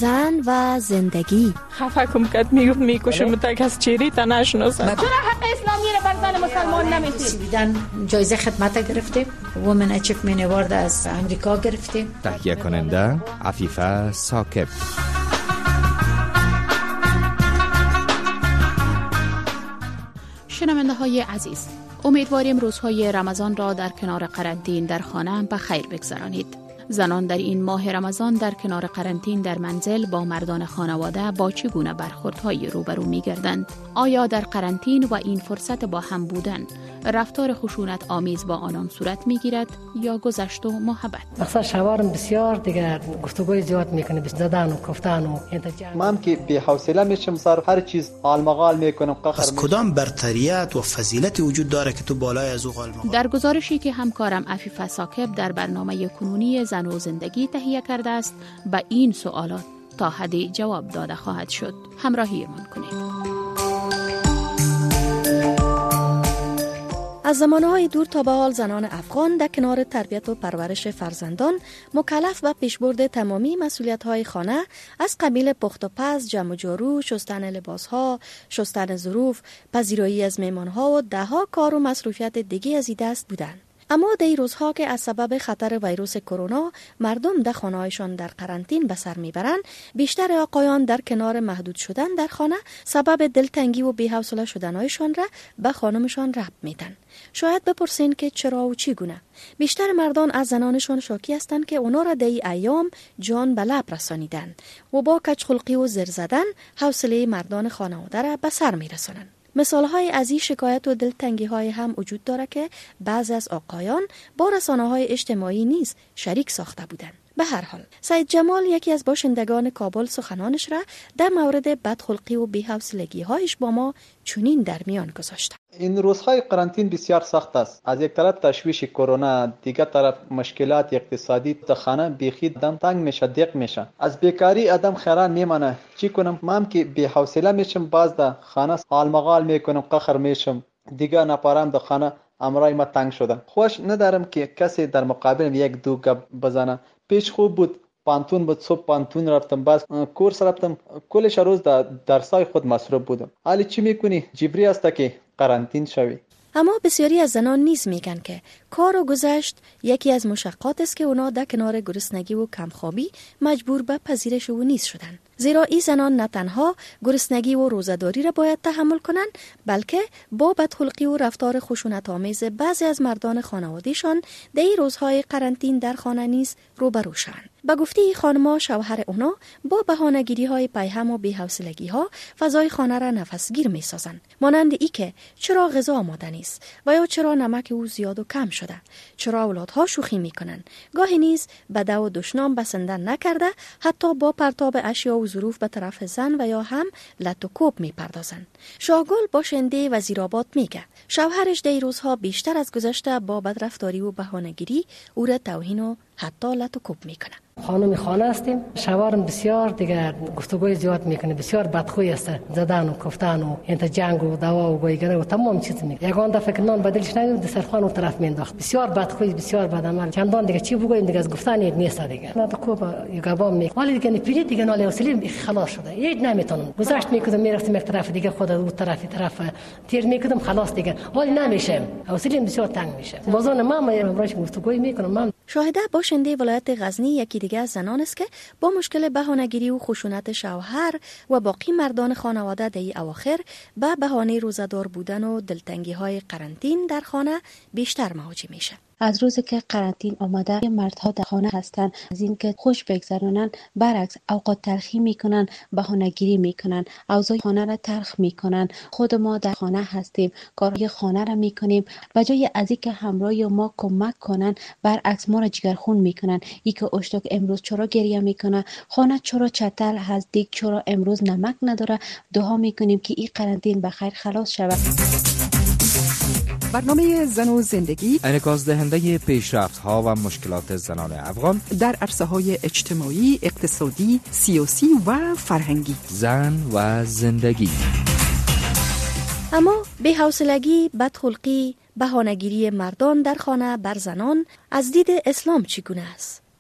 زن و زندگی. خفه کم کد میکشم تا کس چیری تا نشناسم. چرا حق اسلامی را بر زن مسلمان نمیدید؟ سویدن جایزه خدمت گرفتیم، وومن اچیومنت اوارد از امریکا گرفتیم. تهیه کننده عفیفه ثاقب. شنونده های عزیز، امیدواریم روزهای رمضان را در کنار قرنطین در خانه به خیر بگذرانید. زنان در این ماه رمضان در کنار قرنطین در منزل با مردان خانواده با چگونه برخوردهای روبرو می‌گردند؟ آیا در قرنطین و این فرصت با هم بودن رفتار خشونت آمیز با آنان صورت می‌گیرد یا گذشت و محبت؟ اکثر شوهرم بسیار دیگر گفتگوی زیاد میکنه، زدن و گفتن و من که بی حوصله میشم، سر هر چیز آلمغال میکنم. از کدام برتریت و فضیلت وجود داره که تو بالای از او آلمغال؟ در گزارشی که همکارم عفیفه ثاقب در برنامه کنونی زن و زندگی تهیه کرده است، به این سوالات تا حدی جواب داده خواهد شد. همراهیمان کنید. از زمانهای دور تا به حال زنان افغان در کنار تربیت و پرورش فرزندان مکلف به پیشبرد تمامی مسئولیت‌های خانه از قبیل پخت و پز، جمع و جارو، شستن لباس‌ها، شستن ظروف، پذیرایی از مهمان‌ها و ده‌ها کار و مصروفیت دیگه از این دست بودند. اما در این روزها که از سبب خطر ویروس کرونا مردم در خانه‌هایشان در قرنطین به سر میبرند، بیشتر آقایان در کنار محدود شدن در خانه سبب دلتنگی و بی‌حوصله شدن‌هایشان را به خانمشان ربط میدن. شاید بپرسین که چرا و چگونه؟ بیشتر مردان از زنانشان شاکی هستند که اونا را در این ایام جان به لب رسانیدن و با کجخلقی و زر زدن حوصله مردان خانواده را به سر میرسانند. مثال‌های از این شکایت و دلتنگی‌های هم وجود داره که بعضی از آقایان با رسانه‌های اجتماعی نیز شریک ساخته بودند. به هر حال سید جمال یکی از باشندگان کابل سخنانش را در مورد بدخلقی و بی‌حوصلگی‌هایش با ما چنین در میان گذاشت. این روزهای قرنطین بسیار سخت است. از یک طرف تشویش کرونا، دیگر طرف مشکلات اقتصادی. تا خانه بیخی دم تنگ میشه، دیق میشه. از بیکاری آدم خیران میمانه. چی کنم؟ من که بی حوصله میشم، باز در خانه آلمغال میکنم، قخر میشم. دیگر نپارم در خانه امرای ما تنگ شده. خوش ندارم که کسی در مقابل یک دو گپ بزنه. پیش خوب بود، پانتون بود، صبح پانتون رفتم، باز کورس رفتم، کلش روز در درسای خود مصروف بودم. حالی چی میکنی؟ جبری است که قرنطین شوی. اما بسیاری از زنان نیز میگن که کار و گذشت یکی از مشقات است که اونا در کنار گرسنگی و کمخوابی مجبور به پذیرش و نیز شدن. زیرا این زنان نه تنها گرسنگی و روزه‌داری را باید تحمل کنند، بلکه با بدخلقی و رفتار خشونت‌آمیز بعضی از مردان خانواده‌شان در این روزهای قرنطین در خانه نیز روبرو شدند. به گفته خانم‌ها، شوهر اونا با بهانه‌گیری‌های پیهم و بی‌حوصلگی‌ها فضای خانه را نفسگیر می‌سازند، مانند ای که چرا غذا آماده نیست و یا چرا نمک او زیاد و کم شده، چرا اولادها شوخی می‌کنند. گاهی نیز بده و دشنام بسندن نکرده، حتی با پرتاب اشیا و ظروف به طرف زن و یا هم لط و کوب می‌پردازند. شاگل باشنده وزیرآباد میگه شوهرش در روزها بیشتر از گذشته با بدرفتاری و بهانه‌گیری او را توهین و حتی لط و کوب میکنه. خانم خانه هستیم، شوهرم بسیار دیگر گفتگوی زیاد میکنه، بسیار بدخوی است، زدن و گفتن و انت جنگ و دوا و گویگره و تمام چیز میگه. یگان دفعه که نان بدلش نگیرد دسترخوان اون طرف مینداخت. بسیار بدخوی، بسیار بدعمل. چندان دیگه چی بگویم دیگه از گفتن نیست دیگه. نه کوب یگابام میگه. ولی دیگه نپیری دیگه ناله وسیلی خلاص شده. هیچ نمیتونم. گذشت میکردم میرفتم یک طرف دیگه، خود اون طرف تیر میکردم، خلاص دیگه. ولی نمیشه. وسیلی بسیار تنگ میشه. بازون ما امروز گفتگوی میکنم. شاهده باشنده ولایت غزنی یکی دیگه از زنان است که با مشکل بهانه‌گیری و خشونت شوهر و باقی مردان خانواده در این اواخر به بهانه روزه‌دار بودن و دلتنگی‌های قرنطین در خانه بیشتر مواجه میشه. از روزی که قرنطین آمده مردها در خانه هستند، از اینکه خوش بگذرانن برعکس اوقات تلخی میکنن، بهانه‌گیری میکنن، اوضاع خانه را تلخ میکنن. خود ما در خانه هستیم، کارهای خانه را میکنیم و جای از اینکه همراه ما کمک کنن برعکس ما را جگرخون میکنن. اینکه اشتک امروز چرا گریه میکنه، خانه چرا چتل هست، دیگ چرا امروز نمک نداره. دعا میکنیم که این قرنطین بخیر خلاص شود. برنامه زن و زندگی انعکاس دهنده پیشرفت‌ها و مشکلات زنان افغان در عرصه‌های اجتماعی، اقتصادی، سیاسی و فرهنگی. زن و زندگی. اما بی‌حوصلگی، بدخلقی، بهانه‌گیری مردان در خانه بر زنان از دید اسلام چگونه است؟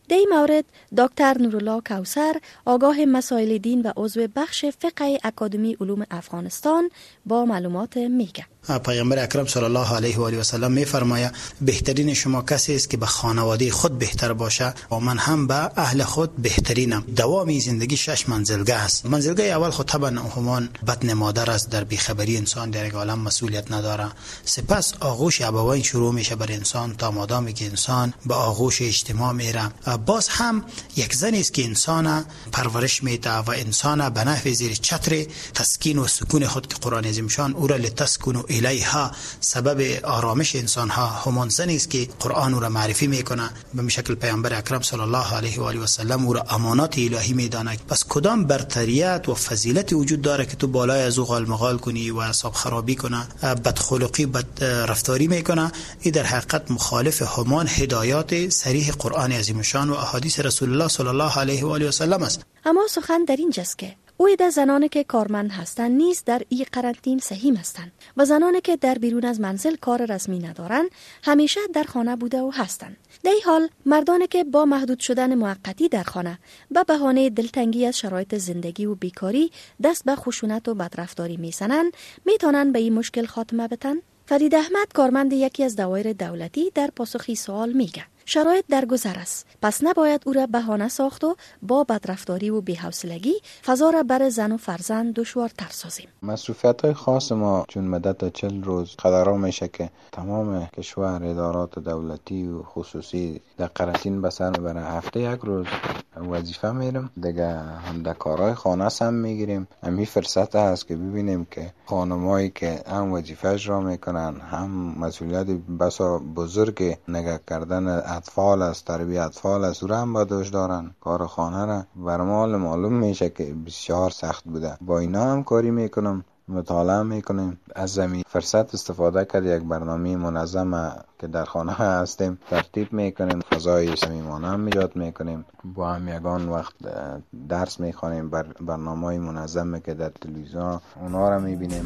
در این مورد دکتر نورالله کوثر آگاه مسائل دین و عضو بخش فقه اکادمی علوم افغانستان با معلومات میگه. پیامبر اکرم صلی الله علیه و آله و سلم میفرماید بهترین شما کسی است که به خانواده خود بهتر باشه و من هم به اهل خود بهترینم. دوام زندگی 6 منزلگاه است. منزلگاه اول خود طبعا همان بطن مادر است، در بیخبری انسان در یک عالم مسئولیت نداره. سپس آغوش ابوین شروع میشه بر انسان تا مادامی که انسان به آغوش اجتماع میره. باز هم یک زنی است که انسان پرورش میده و انسان به نحو زیر چتر تسکین و سکون خود که قرآن عظیم شان او را لتسکن الیها سبب آرامش انسان ها همان زنی است که قرآن او را معرفی میکنه. به شکل پیامبر اکرم صلی الله علیه و آله و سلم او را امانات الهی میداند. پس کدام برتریت و فضیلت وجود داره که تو بالای از او غالمغال کنی و اعصاب خرابی کنه، بدخلقی بد رفتاری میکنه؟ این در حقیقت مخالف همان هدایات صریح قرآن عظیم شان و احادیث رسول الله صلی الله علیه و آله و سلم است. اما سخن در اینجاست که اویده زنانی که کارمند هستند نیز در این قرنطین سهیم هستند و زنانی که در بیرون از منزل کار رسمی ندارند همیشه در خانه بوده و هستند. در این حال مردانی که با محدود شدن موقتی در خانه به بهانه دلتنگی از شرایط زندگی و بیکاری دست به خشونت و بدرفتاری میزنند میتونند به این مشکل خاتمه بدن. فرید احمد کارمند یکی از دوایر دولتی در پاسخی سوال میگه شرایط در گذر است، پس نباید او را بهانه ساخت و با بدرفتاری و بی‌حوصلگی فضا را بر زن و فرزند دشوارتر سازیم. مسئولیت‌های خاص ما چون مدت 40 روز قرار میشه که تمام کشور ادارات دولتی و خصوصی در قرنطین به سر میبره. هفته 1 روز وظیفه میرم دیگه، هم در کارهای خانه هم میگیریم. همین فرصت هست که ببینیم که خانمایی که هم وظیفه اجرا میکنن هم مسئولیت بسا بزرگ نگاه کردن اطفال است، تربیت اطفال است، او هم با دوش دارن. کار خانه را برمال معلوم میشه که بسیار سخت بوده. با اینا هم کاری میکنم، مطالعه میکنیم. از زمین فرصت استفاده کرد یک برنامه منظم که در خانه هستیم ترتیب میکنیم، فضای صمیمانه هم ایجاد میکنیم. با هم یگان وقت درس میخوانیم، برنامه‌های منظم که در تلویزیون اونا را میبینیم.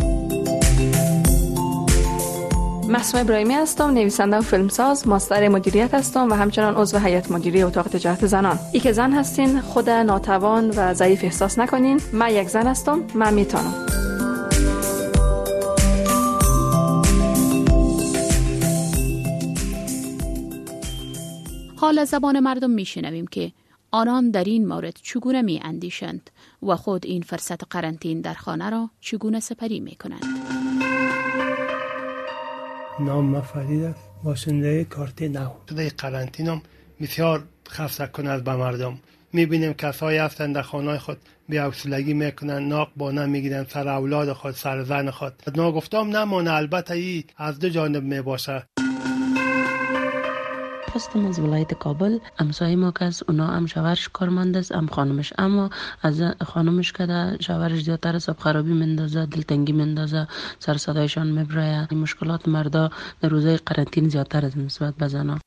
مسعود ابراهیمی هستم، نویسنده و فیلمساز، ماستر مدیریت هستم و همچنان عضو هیئت مدیره اتاق تجارت زنان. ای که زن هستین خود ناتوان و ضعیف احساس نکنین. من یک زن هستم، من میتونم. حال از زبان مردم میشنویم که آنان در این مورد چگونه می اندیشند و خود این فرصت قرنطین در خانه را چگونه سپری می کنند. نام من فرید است، باشنده کارت نو. در قرنطین هم بسیار خفت کند به مردم. میبینیم کسایی هستند در خانه خود بی‌حوصلگی میکنن، ناق بانه میگیرن سر اولاد خود، سر زن خود. ناگفتم نمانه، البته ای از دو جانب میباشه. هستم از ولایت کابل. همسایه ما که از اونا هم شوهرش کارمند است، هم خانمش، اما از خانمش که شوهرش زیادتر حساب خرابی مندازه، دلتنگی مندازه، سر صدایشان میبره. مشکلات مردا در روزهای قرنطین زیادتر از نسبت به زنا.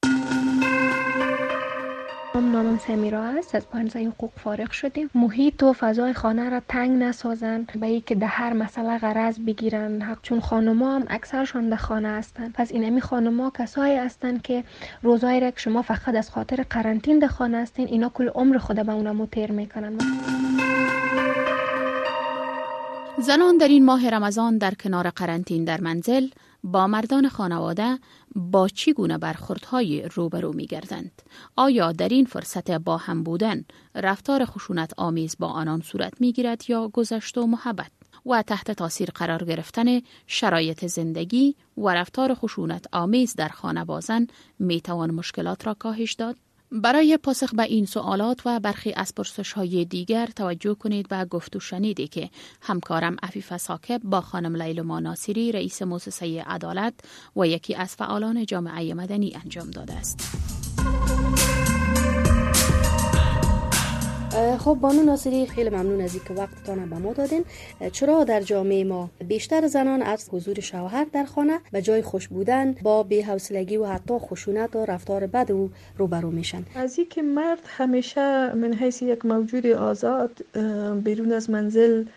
نامم سمیرا است، از پانزه حقوق فارغ شدیم. محیط و فضای خانه را تنگ نسازن، به این که در هر مسئله غرض بگیرن حق، چون خانم‌ها هم اکثرشان در خانه هستند. پس این همی خانم‌ها کسایی هستند که روزایی را که شما فقط از خاطر قرنطین در خانه هستین، اینا کل عمر خود به اونها متیر میکنن. زنان در این ماه رمضان در کنار قرنطین در منزل با مردان خانواده با چی گونه برخوردهای روبرو می گردند؟ آیا در این فرصت با هم بودن رفتار خشونت آمیز با آنان صورت می گیرد یا گذشت و محبت؟ و تحت تاثیر قرار گرفتن شرایط زندگی و رفتار خشونت آمیز در خانه بازن می توان مشکلات را کاهش داد؟ برای پاسخ به این سوالات و برخی از پرسش‌های دیگر توجه کنید به گفت و شنیدی که همکارم عفیفه ثاقب با خانم لیلما ناصری رئیس مؤسسه عدالت و یکی از فعالان جامعه مدنی انجام داده است. خب بانو ناصری، خیلی ممنون از اینکه وقتتان به ما دادین. چرا در جامعه ما بیشتر زنان از حضور شوهر در خانه به جای خوش بودن با بی‌حوصلگی و حتی خشونت و رفتار بد او روبرو میشن؟ از اینکه مرد همیشه من حیث یک موجود آزاد بیرون از منزل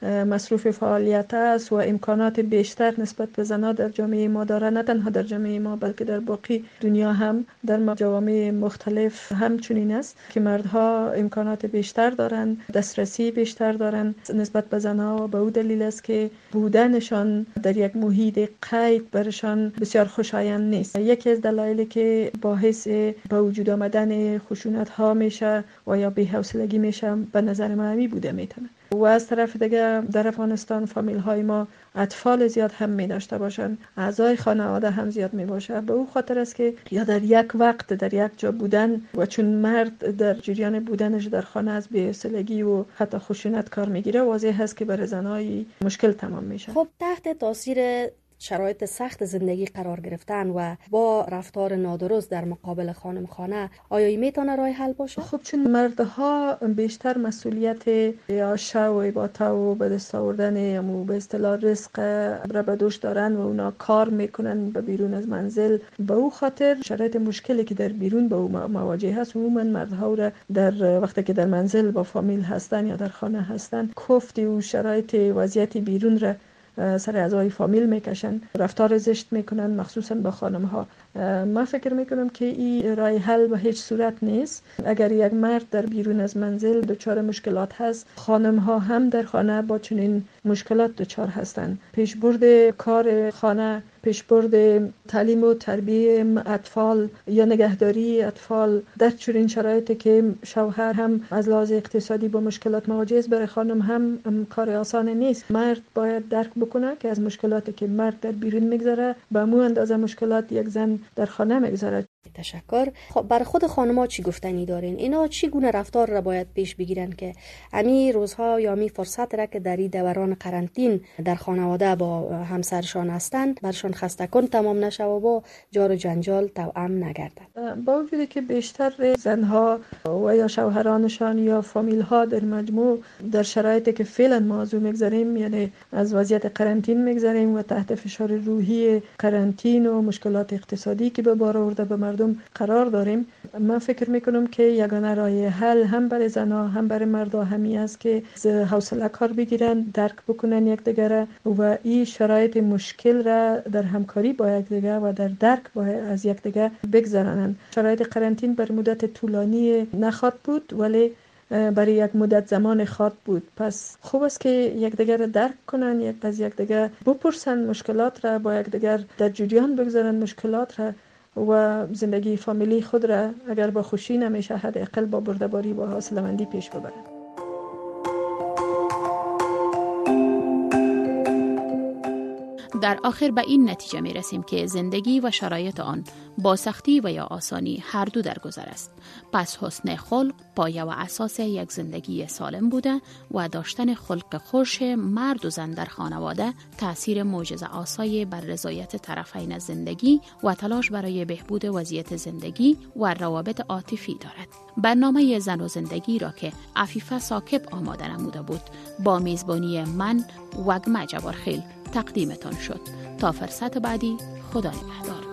مصروف فعالیت است و امکانات بیشتر نسبت به زنها در جامعه ما داره، نه تنها در جامعه ما بلکه در باقی دنیا هم در جوامع مختلف همچنین است که مردها امکانات بیشتر دارند، دسترسی بیشتر دارند نسبت به زنها. به او دلیل است که بودنشان در یک محیط قید برشان بسیار خوشایند نیست. یکی از دلایلی که باعث به وجود آمدن خشونت ها میشه و یا بی‌حوصلگی میشه به نظر من همی بوده میتونه. و از طرف دیگه در افغانستان فامیل های ما اطفال زیاد هم می داشته باشند، اعضای خانواده هم زیاد می باشه. به او خاطر است که یا در یک وقت در یک جا بودن و چون مرد در جریان بودنش در خانه از بی‌حوصلگی و حتی خشونت کار میگیره، واضح است که برای زنای مشکل تمام میشه. خب تحت تاثیر شرایط سخت زندگی قرار گرفتن و با رفتار نادرست در مقابل خانم خانه، آیا میتونه راه حل باشه؟ خب چون مردها بیشتر مسئولیت یا شو با تو به دست آوردن یا به اصطلاح رزق را به دوش دارن و اونا کار میکنن به بیرون از منزل، به او خاطر شرایط مشکلی که در بیرون به او مواجه هست عموما مردها را در وقتی که در منزل با فامیل هستن یا در خانه هستن کوفت و شرایط وضعیت بیرون را سر اعضای فامیل میکشن، رفتار زشت میکنن مخصوصا با خانم ها. من فکر میکنم که این راه حل به هیچ صورت نیست. اگر یک مرد در بیرون از منزل دچار مشکلات هست، خانم ها هم در خانه با چنین مشکلات دچار هستند. پیشبرد کار خانه، پیشبرد تعلیم و تربیت اطفال یا نگهداری اطفال در چنین شرایطی که شوهر هم از لحاظ اقتصادی با مشکلات مواجه است، برای خانم هم کار آسان نیست. مرد باید درک بکنه که از مشکلاتی که مرد در بیرون میگذره به مو اندازه مشکلات یک زن در خانه میگذره. تشکر. خب برای خود خانم‌ها چی گفتنی دارین؟ اینا چی گونه رفتار را باید پیش بگیرن که امی روزها یا امی فرصت را که در این دوران قرنطین در خانواده با همسرشان هستند برشان خسته کن تمام نشه و با جار و جنجال توأم نگردد؟ با وجودی که بیشتر زنها و یا شوهرانشان یا فامیل‌ها در مجموع در شرایطی که فعلا ما از اون میگذریم، یعنی از وضعیت قرنطین میگذریم و تحت فشار روحی قرنطین و مشکلات اقتصادی که به بار آورده به مردم قرار داریم، من فکر میکنم که یگانه راه حل هم برای زنها هم برای مردا همی است که حوصله کار بگیرن، درک بکنن یکدیگر و این شرایط مشکل را در همکاری با یکدیگر و در درک با از یکدیگر بگذرانند. شرایط قرنطین بر مدت طولانی نخواهد بود ولی برای یک مدت زمان خواد بود. پس خوب است که یکدیگر را درک کنن، یک از یکدیگر بپرسن مشکلات را، با یکدیگر در جریان بگذارن مشکلات را و زندگی فامیلی خود را اگر با خوشی نمیشه حداقل با بردباری و حوصله‌مندی پیش ببرن. در آخر به این نتیجه می رسیم که زندگی و شرایط آن با سختی و یا آسانی هر دو در گذر است. پس حسن خلق پایه و اساس یک زندگی سالم بوده و داشتن خلق خوش مرد و زن در خانواده تأثیر معجزه آسای بر رضایت طرفین از زندگی و تلاش برای بهبود وضعیت زندگی و روابط عاطفی دارد. برنامه زن و زندگی را که عفیفه ثاقب آماده نموده بود با میزبانی من وگمه جبارخیل تقدیمتان شد. تا فرصت بعدی، خدا نگهدار.